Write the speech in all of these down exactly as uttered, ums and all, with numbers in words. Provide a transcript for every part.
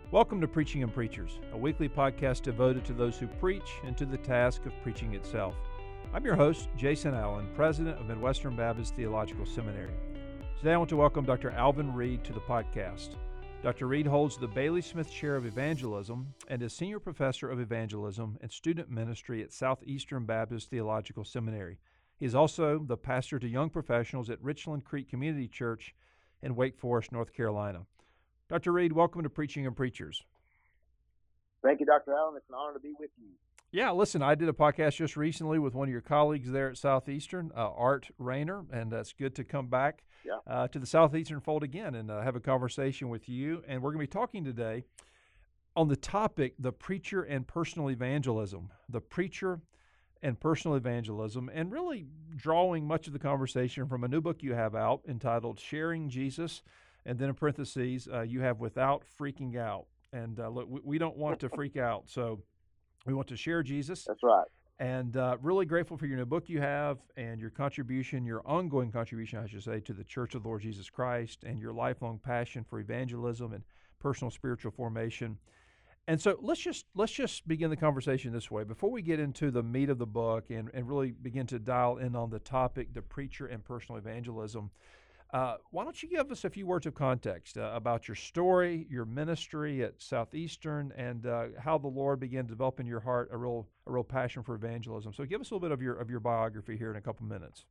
Welcome to Preaching and Preachers, a weekly podcast devoted to those who preach and to the task of preaching itself. I'm your host, Jason Allen, president of Midwestern Baptist Theological Seminary. Today I want to welcome Doctor Alvin Reed to the podcast. Doctor Reed holds the Bailey Smith Chair of Evangelism and is Senior Professor of Evangelism and Student Ministry at Southeastern Baptist Theological Seminary. He is also the pastor to young professionals at Richland Creek Community Church in Wake Forest, North Carolina. Doctor Reed, welcome to Preaching and Preachers. Thank you, Doctor Allen. It's an honor to be with you. Yeah, listen, I did a podcast just recently with one of your colleagues there at Southeastern, uh, Art Rayner, and it's good to come back yeah. uh, to the Southeastern fold again and uh, have a conversation with you. And we're going to be talking today on the topic, the preacher and personal evangelism, the preacher and personal evangelism, and really drawing much of the conversation from a new book you have out entitled Sharing Jesus, and then in parentheses, uh, you have Without Freaking Out. And uh, look, we, we don't want to freak out, so we want to share Jesus. That's right. And uh, really grateful for your new book you have and your contribution, your ongoing contribution, I should say, to the Church of the Lord Jesus Christ and your lifelong passion for evangelism and personal spiritual formation. And so let's just let's just begin the conversation this way. Before we get into the meat of the book and, and really begin to dial in on the topic, the preacher and personal evangelism, Uh, why don't you give us a few words of context uh, about your story, your ministry at Southeastern, and uh, how the Lord began to develop in your heart a real a real passion for evangelism. So give us a little bit of your of your biography here in a couple minutes.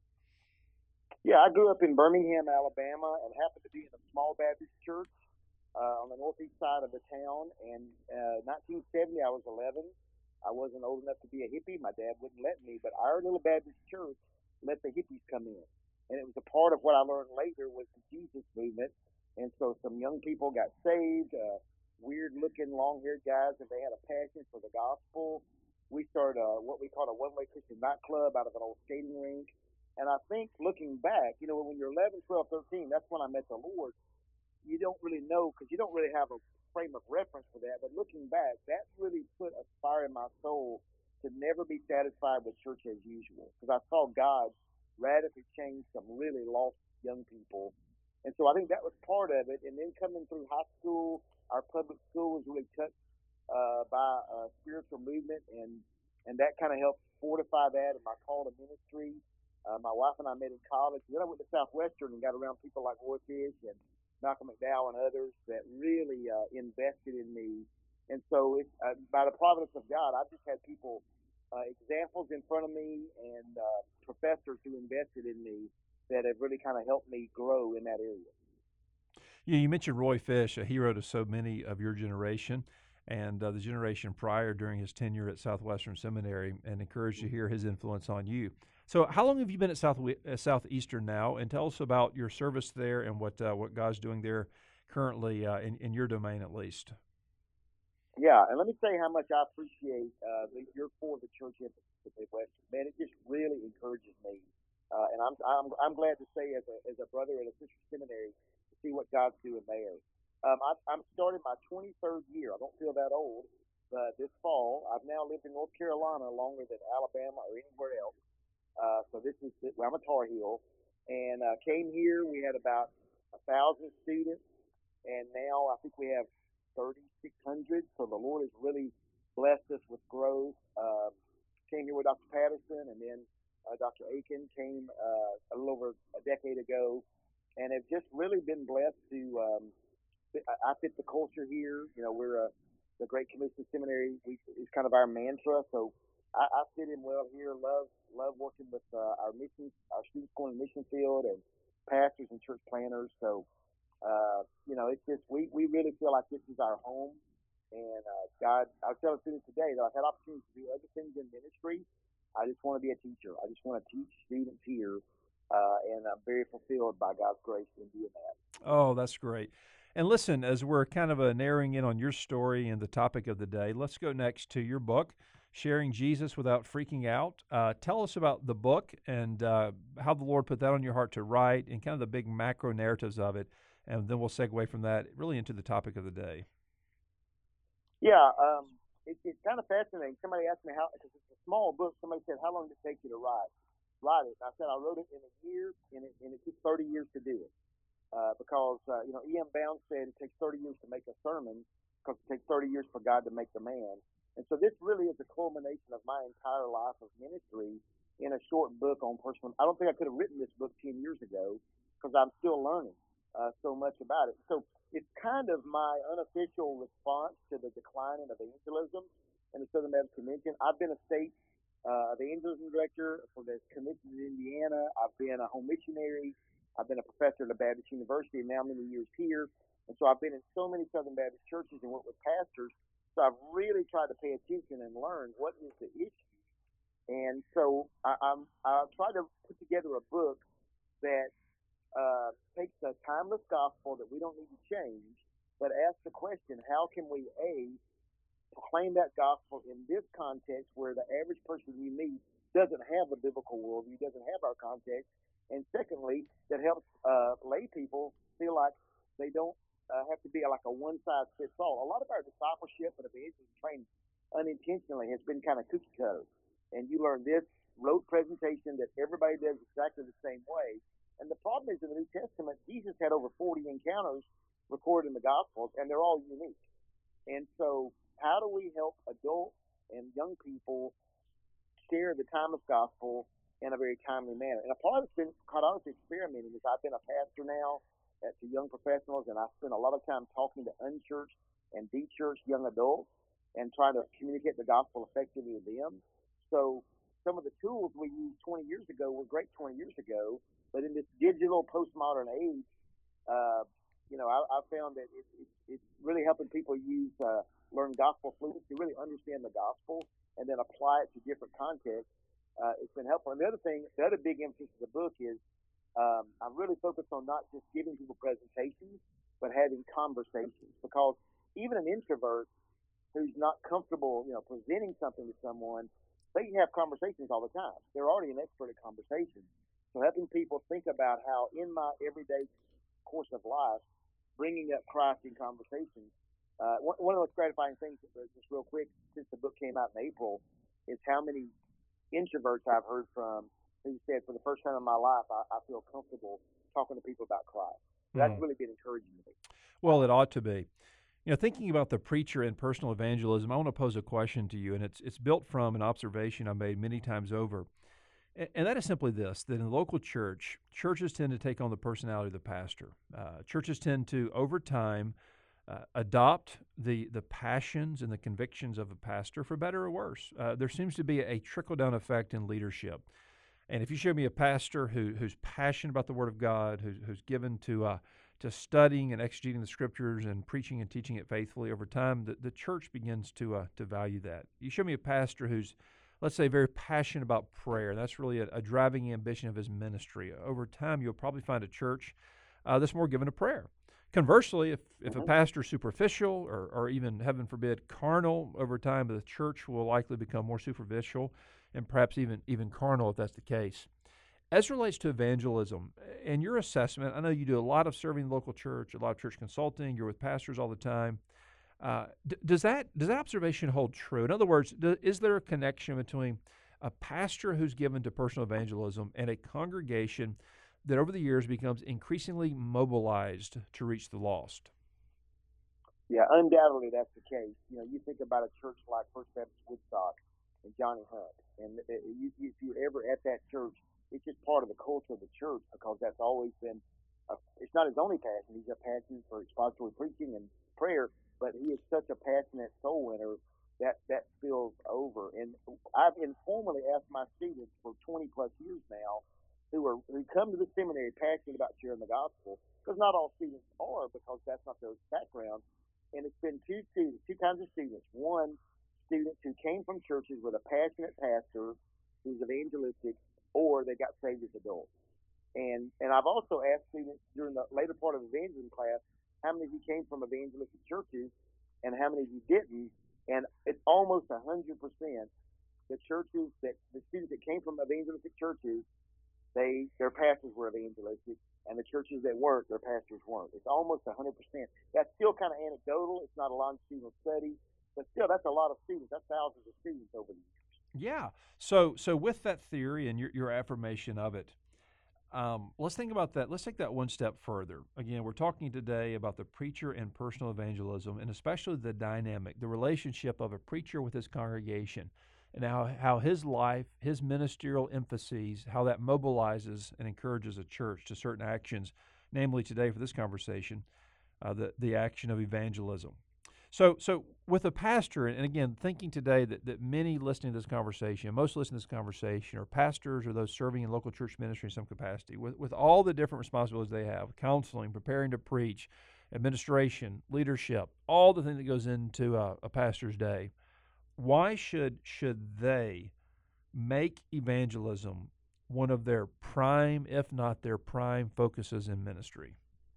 Yeah, I grew up in Birmingham, Alabama, and happened to be in a small Baptist church uh, on the northeast side of the town. And uh, nineteen seventy, I was eleven. I wasn't old enough to be a hippie. My dad wouldn't let me, but our little Baptist church let the hippies come in. And it was a part of what I learned later was the Jesus movement. And so some young people got saved, uh, weird-looking, long-haired guys, and they had a passion for the gospel. We started a, what we called a one-way Christian nightclub out of an old skating rink. And I think looking back, you know, when you're eleven, twelve, thirteen, that's when I met the Lord. You don't really know because you don't really have a frame of reference for that. But looking back, that really put a fire in my soul to never be satisfied with church as usual because I saw God radically changed some really lost young people. And so I think that was part of it. And then coming through high school, our public school was really touched uh, by a spiritual movement, and, and that kind of helped fortify that in my call to ministry. Uh, my wife and I met in college. Then I went to Southwestern and got around people like Roy Fish and Malcolm McDowell and others that really uh, invested in me. And so it's, uh, by the providence of God, I've just had people Uh, examples in front of me and uh, professors who invested in me that have really kind of helped me grow in that area. Yeah, you mentioned Roy Fish, a hero to so many of your generation and uh, the generation prior during his tenure at Southwestern Seminary, and encouraged to hear his influence on you. So how long have you been at South, uh, Southeastern now? And tell us about your service there and what uh, what God's doing there currently uh, in, in your domain at least. Yeah, and let me say how much I appreciate uh, the, your for the church emphasis at Midwestern. Man, it just really encourages me, uh, and I'm I'm I'm glad to say as a as a brother at a sister seminary to see what God's doing there. Um, I, I'm starting my twenty-third year. I don't feel that old, but this fall I've now lived in North Carolina longer than Alabama or anywhere else. Uh, so this is well, I'm a Tar Heel, and uh, came here. We had about a thousand students, and now I think we have thirty-six hundred, so the Lord has really blessed us with growth. Uh, came here with Doctor Patterson, and then uh, Doctor Aiken came uh, a little over a decade ago, and have just really been blessed to. Um, I fit the culture here. You know, we're a, the Great Commission Seminary. We, it's kind of our mantra, so I, I fit in well here. Love love working with uh, our missions, our students going to mission field, and pastors and church planners. So. Uh, you know, it's just, we, we really feel like this is our home. And uh, God, I was telling students today that I've had opportunities to do other things in ministry. I just want to be a teacher. I just want to teach students here. Uh, and I'm very fulfilled by God's grace in doing that. Oh, that's great. And listen, as we're kind of uh, narrowing in on your story and the topic of the day, let's go next to your book, Sharing Jesus Without Freaking Out. Uh, tell us about the book and uh, how the Lord put that on your heart to write and kind of the big macro narratives of it. And then we'll segue from that really into the topic of the day. Yeah, um, it, it's kind of fascinating. Somebody asked me how, because it's a small book, somebody said, how long did it take you to write? Write it. I said, I wrote it in a year, and it, and it took thirty years to do it. uh, because uh, you know E M. Bounds said it takes thirty years to make a sermon because it takes thirty years for God to make the man. And so this really is a culmination of my entire life of ministry in a short book on personal. I don't think I could have written this book ten years ago because I'm still learning uh, so much about it. So it's kind of my unofficial response to the decline in evangelism in the Southern Baptist Convention. I've been a state uh, evangelism director for the convention in Indiana. I've been a home missionary. I've been a professor at the Baptist University, and now many years here. And so I've been in so many Southern Baptist churches and worked with pastors. So I've really tried to pay attention and learn what is the issue. And so I, I'm I've tried to put together a book that uh, takes a timeless gospel that we don't need to change, but asks the question: how can we a proclaim that gospel in this context where the average person you meet doesn't have a biblical worldview, doesn't have our context, and secondly, that helps uh, lay people feel like they don't uh, have to be like a one-size-fits-all. A lot of our discipleship and evangelism training unintentionally has been kind of cookie cutter, and you learn this rote presentation that everybody does exactly the same way. And the problem is in the New Testament, Jesus had over forty encounters recorded in the Gospels, and they're all unique. And so how do we help adults and young people share the timeless gospel in a very timely manner? And a part of it's been quite honestly experimenting is I've been a pastor now uh, to young professionals, and I spend a lot of time talking to unchurched and de-churched young adults and trying to communicate the gospel effectively to them. So some of the tools we used twenty years ago were great twenty years ago, but in this digital postmodern age, uh, you know, I, I found that it, it, it's really helping people use uh, learn gospel fluency, really understand the gospel, and then apply it to different contexts. Uh, it's been helpful. And the other thing, the other big emphasis of the book is um, I'm really focused on not just giving people presentations, but having conversations. Because even an introvert who's not comfortable, you know, presenting something to someone, they have conversations all the time. They're already an expert at conversation. So helping people think about how in my everyday course of life, bringing up Christ in conversations. Uh, one, one of the most gratifying things, just real quick, since the book came out in April, is how many introverts I've heard from who said, for the first time in my life, I, I feel comfortable talking to people about Christ. So that's Mm. really been encouraging to me. Well, it ought to be. You know, thinking about the preacher and personal evangelism, I want to pose a question to you, and it's it's built from an observation I made many times over. And, and that is simply this, that in the local church, churches tend to take on the personality of the pastor. Uh, churches tend to, over time, uh, adopt the, the passions and the convictions of a pastor, for better or worse. Uh, there seems to be a trickle-down effect in leadership. And if you show me a pastor who, who's passionate about the Word of God, who's, who's given to uh, to studying and exegeting the Scriptures and preaching and teaching it faithfully over time, the, the church begins to uh, to value that. You show me a pastor who's, let's say, very passionate about prayer. That's really a, a driving ambition of his ministry. Over time, you'll probably find a church uh, that's more given to prayer. Conversely, if, if Mm-hmm. a pastor's superficial or, or even, heaven forbid, carnal, over time the church will likely become more superficial and perhaps even, even carnal if that's the case. As it relates to evangelism, in your assessment, I know you do a lot of serving the local church, a lot of church consulting, you're with pastors all the time. Uh, d- does that does that observation hold true? In other words, do, is there a connection between a pastor who's given to personal evangelism and a congregation that over the years becomes increasingly mobilized to reach the lost? Yeah, undoubtedly that's the case. You know, you think about a church like First Baptist Woodstock and Johnny Hunt, and uh, you, if you're ever at that church, it's just part of the culture of the church because that's always been. A, it's not his only passion. He's a passion for expository preaching and prayer, but he is such a passionate soul winner that that spills over. And I've informally asked my students for twenty plus years now, who are who come to the seminary passionate about sharing the gospel, because not all students are, because that's not their background. And it's been two students, two kinds of students. One, students who came from churches with a passionate pastor who's evangelistic, or they got saved as adults. And and I've also asked students during the later part of evangelism class, how many of you came from evangelistic churches, and how many of you didn't? And it's almost a hundred percent the churches that the students that came from evangelistic churches, they their pastors were evangelistic, and the churches that weren't, their pastors weren't. It's almost one hundred percent. That's still kind of anecdotal. It's not a longitudinal study, but still, that's a lot of students. That's thousands of students over the years. Yeah. So so with that theory and your, your affirmation of it, Um, let's think about that. Let's take that one step further. Again, we're talking today about the preacher and personal evangelism, and especially the dynamic, the relationship of a preacher with his congregation, and how, how his life, his ministerial emphases, how that mobilizes and encourages a church to certain actions, namely today for this conversation, uh, the, the action of evangelism. So, so with a pastor, and again, thinking today that, that many listening to this conversation, most listening to this conversation, are pastors or those serving in local church ministry in some capacity, with, with all the different responsibilities they have, counseling, preparing to preach, administration, leadership, all the thing that goes into a, a pastor's day. Why should should they make evangelism one of their prime, if not their prime, focuses in ministry?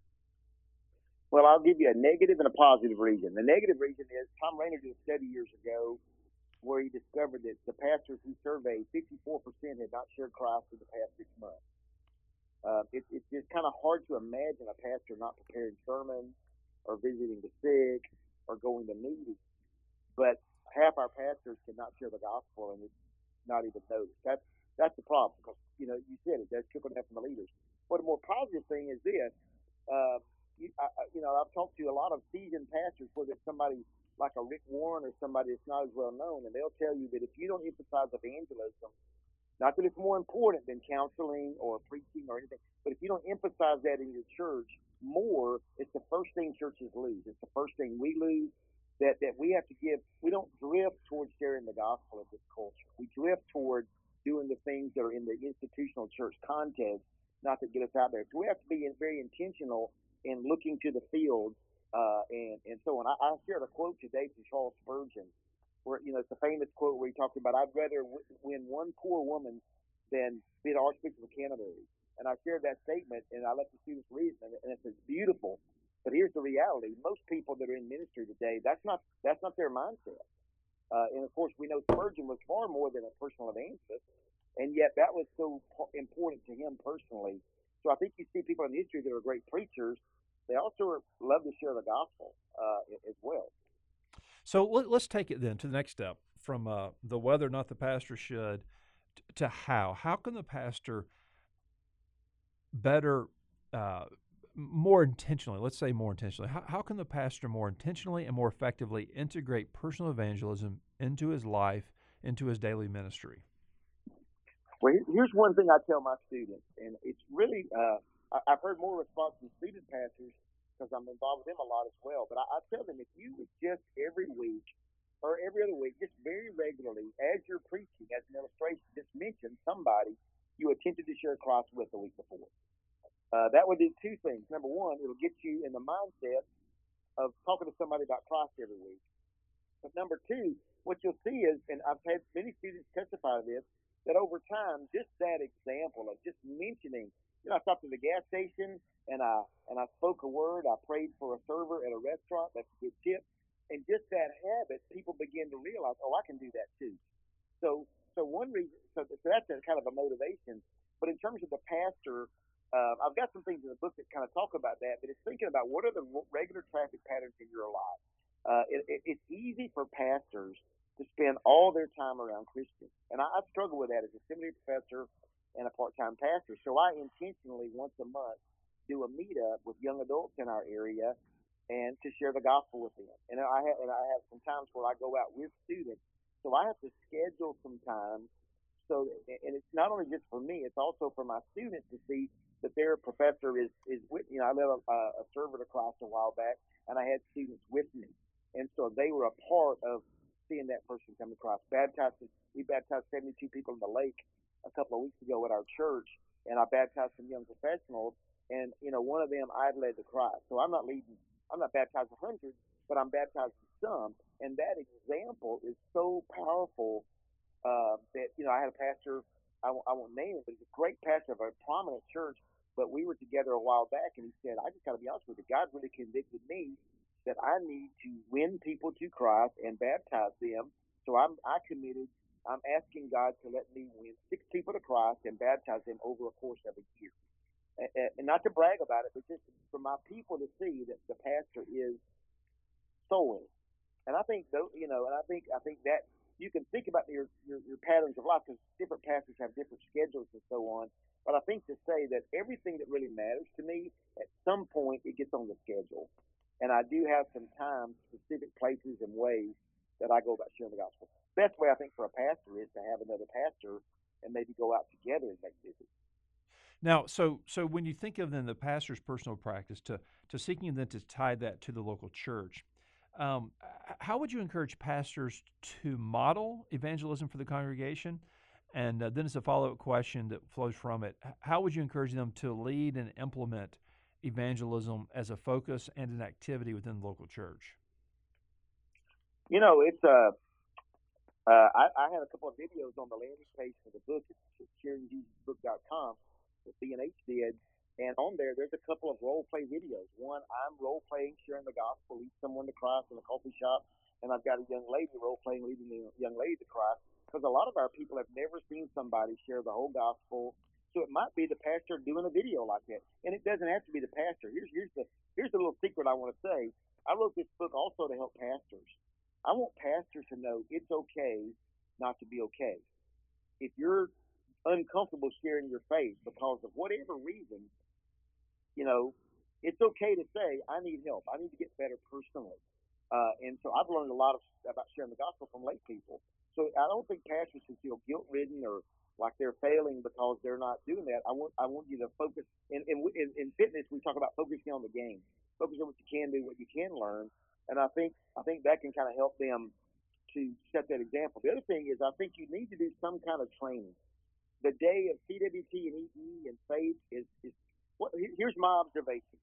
Well, I'll give you a negative and a positive reason. The negative reason is Tom Rainer did a study years ago where he discovered that the pastors he surveyed, fifty-four percent had not shared Christ in the past six months. Uh, it, it's just kind of hard to imagine a pastor not preparing sermons or visiting the sick or going to meetings. But half our pastors cannot share the gospel, and it's not even noticed. That's that's the problem, because you know you said it. That's trickling down from the leaders. But a more positive thing is this. Uh, you, I, you know, I've talked to a lot of seasoned pastors, whether it's somebody like a Rick Warren or somebody that's not as well known, and they'll tell you that if you don't emphasize evangelism, not that it's more important than counseling or preaching or anything, but if you don't emphasize that in your church more, it's the first thing churches lose. It's the first thing we lose. That that we have to give. We don't drift towards sharing the gospel of this culture. We drift towards doing the things that are in the institutional church context, not to get us out there. So we have to be very intentional in looking to the field, uh, and and so on. I, I shared a quote today from Charles Spurgeon, where you know it's a famous quote where he talked about, "I'd rather w- win one poor woman than be the Archbishop of Canterbury." And I shared that statement, and I let the students read it, and it's it's beautiful. But here's the reality: most people that are in ministry today, that's not that's not their mindset. Uh, and of course, we know Spurgeon was far more than a personal evangelist, and yet that was so important to him personally. So I think you see people in history that are great preachers. They also love to share the gospel uh, as well. So let, let's take it then to the next step, from uh, the whether or not the pastor should t- to how. How can the pastor better, uh, more intentionally, let's say more intentionally, how, how can the pastor more intentionally and more effectively integrate personal evangelism into his life, into his daily ministry? Well, here's one thing I tell my students, and it's really, uh, I, I've heard more response from student pastors because I'm involved with them a lot as well. But I, I tell them, if you would just every week or every other week, just very regularly, as you're preaching, as an illustration, just mention somebody you attempted to share Christ with the week before. Uh, that would do two things. Number one, it'll get you in the mindset of talking to somebody about Christ every week. But number two, what you'll see is, and I've had many students testify to this, that over time, just that example of just mentioning, you know, I stopped at the gas station and I and I spoke a word, I prayed for a server at a restaurant, that's a good tip, and just that habit, people begin to realize, oh, I can do that too. So, so one reason, so, so that's a kind of a motivation. But in terms of the pastor, uh, I've got some things in the book that kind of talk about that. But it's thinking about what are the regular traffic patterns in your life. Uh, it, it, it's easy for pastors to spend all their time around Christians. And I, I struggle with that as a seminary professor and a part-time pastor. So I intentionally, once a month, do a meetup with young adults in our area and to share the gospel with them. And I have, and I have some times where I go out with students. So I have to schedule some time. So, and it's not only just for me, it's also for my students to see that their professor is, is with, you know, I led a, a server to Christ a while back, and I had students with me. And so they were a part of seeing that person come across. Baptized, we baptized seventy-two people in the lake a couple of weeks ago at our church, and I baptized some young professionals. And you know, one of them I've led to Christ. So I'm not leading, I'm not baptizing hundreds, but I'm baptizing some. And that example is so powerful uh, that you know, I had a pastor, I won't, I won't name him, but he's a great pastor of a prominent church. But we were together a while back, and he said, "I just got to be honest with you. God really convicted me that I need to win people to Christ and baptize them. So I'm I committed. I'm asking God to let me win six people to Christ and baptize them over a course of a year. And, and not to brag about it, but just for my people to see that the pastor is sowing. And I think, though, you know, and I think I think that you can think about your your, your patterns of life, because different pastors have different schedules and so on. But I think to say that everything that really matters to me, at some point, it gets on the schedule. And I do have some time, specific places and ways that I go about sharing the gospel. Best way, I think, for a pastor is to have another pastor and maybe go out together and make visits. Now, so so when you think of then the pastor's personal practice, to to seeking then to tie that to the local church, um, h- how would you encourage pastors to model evangelism for the congregation? And uh, then, as a follow up question that flows from it, h- how would you encourage them to lead and implement evangelism as a focus and an activity within the local church? You know, it's uh, uh, I, I had a couple of videos on the landing page for the book. It's sharing jesus book dot com that B and H did. And on there, there's a couple of role play videos. One, I'm role playing, sharing the gospel, lead someone to Christ in a coffee shop. And I've got a young lady role playing, leading the young lady to Christ. Because a lot of our people have never seen somebody share the whole gospel. So it might be the pastor doing a video like that. And it doesn't have to be the pastor. Here's, here's, the, here's the little secret I want to say. I wrote this book also to help pastors. I want pastors to know it's okay not to be okay. If you're uncomfortable sharing your faith because of whatever reason, you know, it's okay to say, I need help. I need to get better personally. Uh, and so I've learned a lot of, about sharing the gospel from lay people. So I don't think pastors should feel guilt-ridden or like they're failing because they're not doing that. I want I want you to focus. In, in, in, in fitness, we talk about focusing on the game. Focus on what you can do, what you can learn. And I think I think that can kind of help them to set that example. The other thing is I think you need to do some kind of training. The day of C W T and E E and faith is, is what, here's my observation.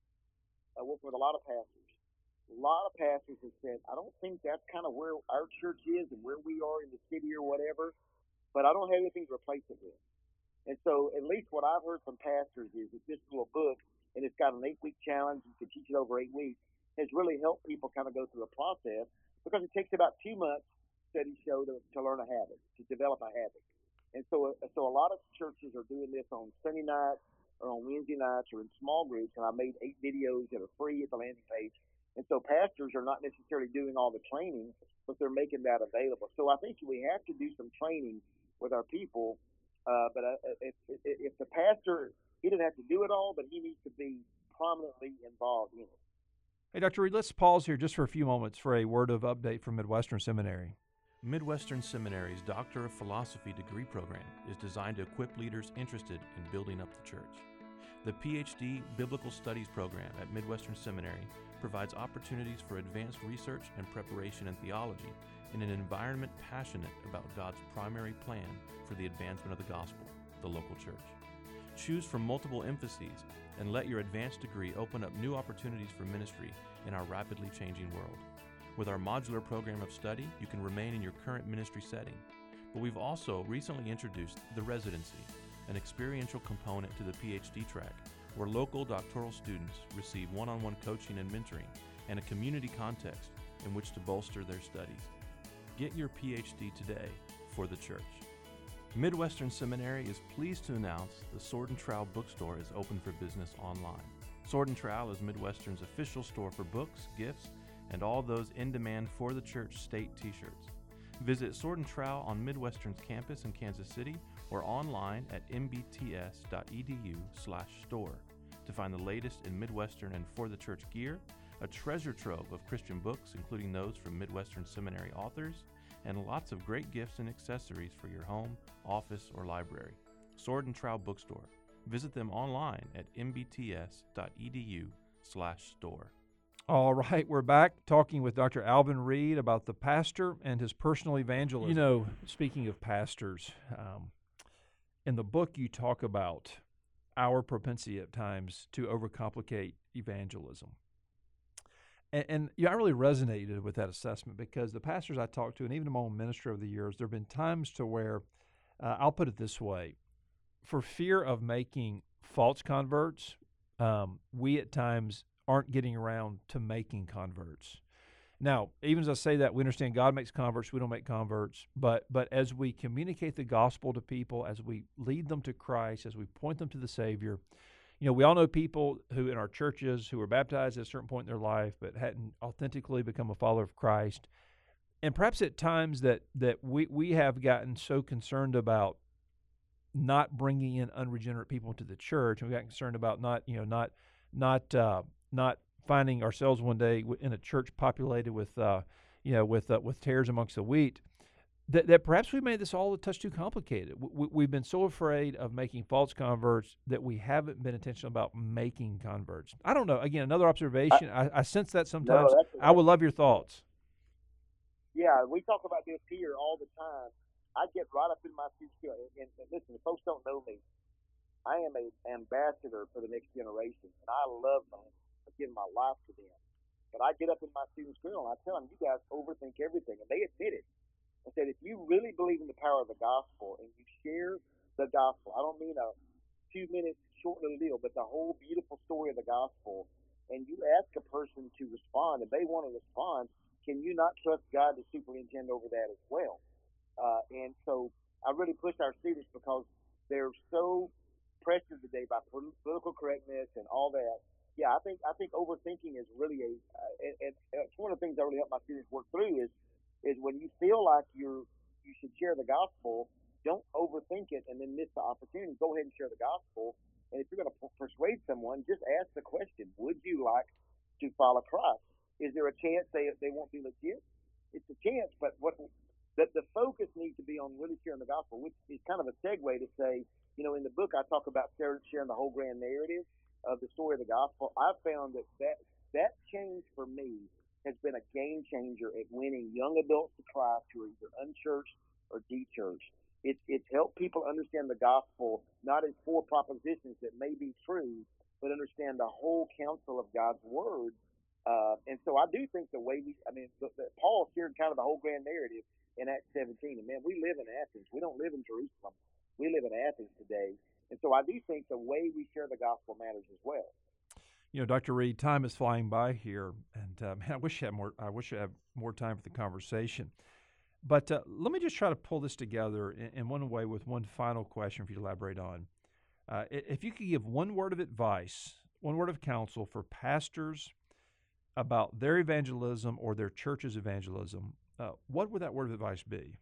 I work with a lot of pastors. A lot of pastors have said, I don't think that's kind of where our church is and where we are in the city or whatever, but I don't have anything to replace it with. And so at least what I've heard from pastors is that this little book, and it's got an eight-week challenge, you can teach it over eight weeks, has really helped people kind of go through a process because it takes about two months, studies show, to, to learn a habit, to develop a habit. And so so a lot of churches are doing this on Sunday nights or on Wednesday nights or in small groups, and I made eight videos that are free at the landing page. And so pastors are not necessarily doing all the training, but they're making that available. So I think we have to do some training with our people. Uh, but uh, if, if, if the pastor, he doesn't have to do it all, but he needs to be prominently involved in it. Hey, Doctor Reed, let's pause here just for a few moments for a word of update from Midwestern Seminary. Midwestern Seminary's Doctor of Philosophy degree program is designed to equip leaders interested in building up the church. The P H D Biblical Studies program at Midwestern Seminary provides opportunities for advanced research and preparation in theology in an environment passionate about God's primary plan for the advancement of the gospel, the local church. Choose from multiple emphases and let your advanced degree open up new opportunities for ministry in our rapidly changing world. With our modular program of study, you can remain in your current ministry setting, but we've also recently introduced the residency, an experiential component to the P H D track, where local doctoral students receive one-on-one coaching and mentoring and a community context in which to bolster their studies. Get your P H D today for the church. Midwestern Seminary is pleased to announce the Sword and Trowel bookstore is open for business online. Sword and Trowel is Midwestern's official store for books, gifts, and all those in demand for the church state t-shirts. Visit Sword and Trowel on Midwestern's campus in Kansas City or online at m b t s dot e d u slash store to find the latest in Midwestern and for the church gear, a treasure trove of Christian books, including those from Midwestern Seminary authors, and lots of great gifts and accessories for your home, office, or library. Sword and Trowel Bookstore. Visit them online at m b t s dot e d u slash store. All right, we're back talking with Doctor Alvin Reed about the pastor and his personal evangelism. You know, speaking of pastors, um, in the book you talk about our propensity at times to overcomplicate evangelism. And, and yeah, I really resonated with that assessment because the pastors I talked to, and even in my own ministry over the years, there have been times to where, uh, I'll put it this way, for fear of making false converts, um, we at times aren't getting around to making converts. Now, even as I say that, we understand God makes converts, we don't make converts, but but as we communicate the gospel to people, as we lead them to Christ, as we point them to the Savior, you know, we all know people who in our churches who were baptized at a certain point in their life but hadn't authentically become a follower of Christ. And perhaps at times that that we, we have gotten so concerned about not bringing in unregenerate people into the church. And we got concerned about not, you know, not, not, uh, not finding ourselves one day in a church populated with, uh, you know, with uh, with tares amongst the wheat. That, that perhaps we made this all a touch too complicated. We, we've been so afraid of making false converts that we haven't been intentional about making converts. I don't know. Again, another observation. I, I, I sense that sometimes. No, that's, I would love your thoughts. Yeah, we talk about this here all the time. I get right up in my seat. And, and listen, if folks don't know me, I am an ambassador for the next generation, and I love them. I give my life to them. But I get up in my students' grill and I tell them, you guys overthink everything, and they admit it. I said, if you really believe in the power of the gospel and you share the gospel, I don't mean a two-minute short little deal, but the whole beautiful story of the gospel, and you ask a person to respond, and they want to respond, can you not trust God to superintend over that as well? Uh, and so I really push our students because they're so pressured today by political correctness and all that. Yeah, I think I think overthinking is really a, uh, and, and it's one of the things I really help my students work through is is when you feel like you're you should share the gospel, don't overthink it and then miss the opportunity. Go ahead and share the gospel. And if you're going to p- persuade someone, just ask the question: would you like to follow Christ? Is there a chance they they won't be legit? It's a chance, but what that the focus needs to be on really sharing the gospel, which is kind of a segue to say, you know, in the book I talk about sharing the whole grand narrative of the story of the gospel. I've found that that, that change for me has been a game changer at winning young adults to Christ who are either unchurched or de-churched. It's it's helped people understand the gospel not as four propositions that may be true, but understand the whole counsel of God's word. Uh, and so I do think the way we, I mean, the, the, Paul shared kind of the whole grand narrative in Acts seventeen. And man, we live in Athens. We don't live in Jerusalem. We live in Athens today. And so I do think the way we share the gospel matters as well. You know, Doctor Reed, time is flying by here, and uh, man, I wish I had more. I wish I had more time for the conversation. But uh, let me just try to pull this together in, in one way with one final question for you to elaborate on. Uh, if you could give one word of advice, one word of counsel for pastors about their evangelism or their church's evangelism, uh, what would that word of advice be?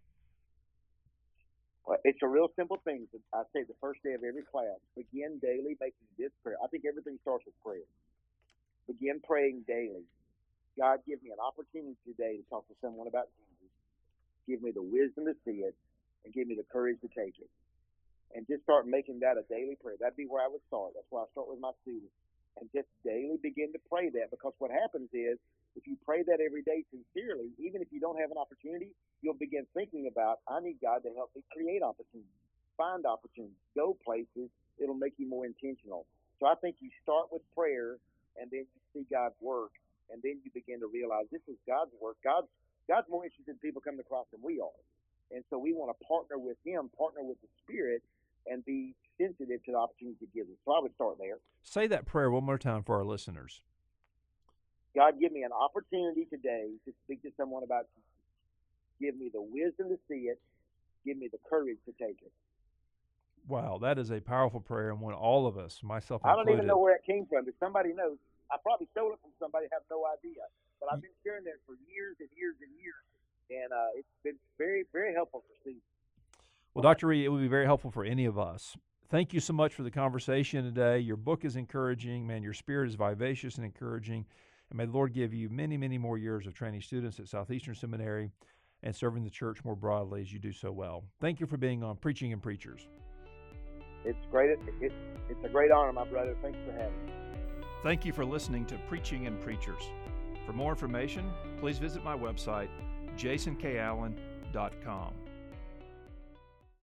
Well, it's a real simple thing. I say the first day of every class, begin daily making this prayer. I think everything starts with prayer. Begin praying daily. God, give me an opportunity today to talk to someone about Jesus. Give me the wisdom to see it, and give me the courage to take it. And just start making that a daily prayer. That'd be where I would start. That's where I start with my students. And just daily begin to pray that, because what happens is, if you pray that every day sincerely, even if you don't have an opportunity, you'll begin thinking about, I need God to help me create opportunities, find opportunities, go places. It'll make you more intentional. So I think you start with prayer, and then you see God work, and then you begin to realize this is God's work. God's God's more interested in people coming across than we are. And so we want to partner with Him, partner with the Spirit, and be sensitive to the opportunities He gives us. So I would start there. Say that prayer one more time for our listeners. God, give me an opportunity today to speak to someone about Jesus. Give me the wisdom to see it. Give me the courage to take it. Wow, that is a powerful prayer, and one all of us, myself included. I don't even know where it came from. If somebody knows, I probably stole it from somebody. I have no idea. But I've been sharing that for years and years and years, and uh, it's been very, very helpful for students. Well, Doctor Reed, it would be very helpful for any of us. Thank you so much for the conversation today. Your book is encouraging. Man, your spirit is vivacious and encouraging. And may the Lord give you many, many more years of training students at Southeastern Seminary and serving the church more broadly as you do so well. Thank you for being on Preaching and Preachers. It's great. It, it, it's a great honor, my brother. Thanks for having me. Thank you for listening to Preaching and Preachers. For more information, please visit my website, jason k allen dot com.